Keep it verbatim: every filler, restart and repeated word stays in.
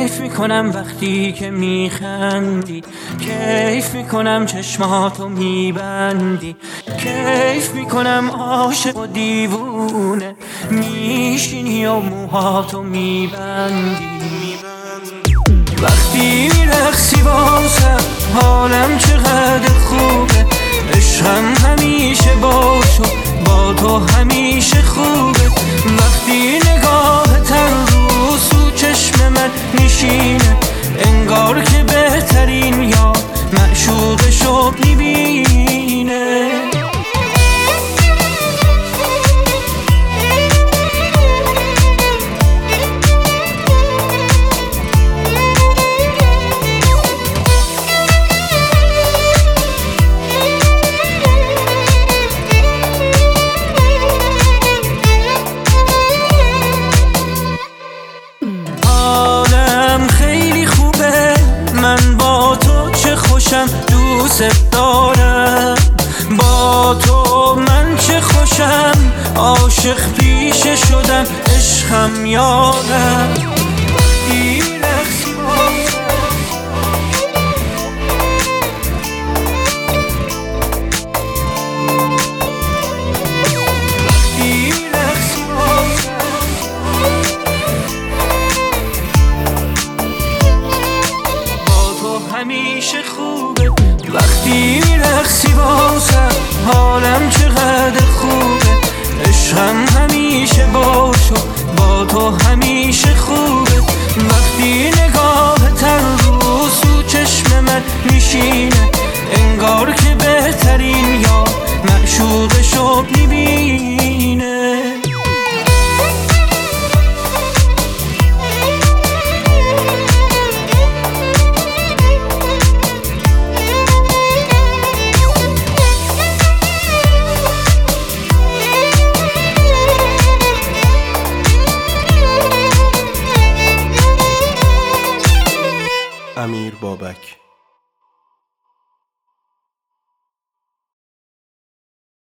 کیف میکنم وقتی که میخندی، کیف میکنم چشماتو میبندی، کیف میکنم عاشق و دیوونه میشینی و موهاتو میبندی. وقتی میرقصی واسم حالم چقدر خوبه، عشقم همیشه با تو، با تو همیشه خوبه. وقتی نگاهت رو سو چشم من میشینه، انگار که بهترین یار معشوقشو میبینه. من با تو چه خوشم، دوست دارم با تو من چه خوشم، عاشق پیشه شدم عشقم یارم. وقتی میرقصی همیشه خوبه، وقتی میرقصی واسم حالم چقدر خوبه، عشقم همیشه با تو، با تو همیشه خوبه. وقتی نگاهت رو سو چشم من میشینه، انگار که بهترین یار معشوقشو میبینه. امیر بابک.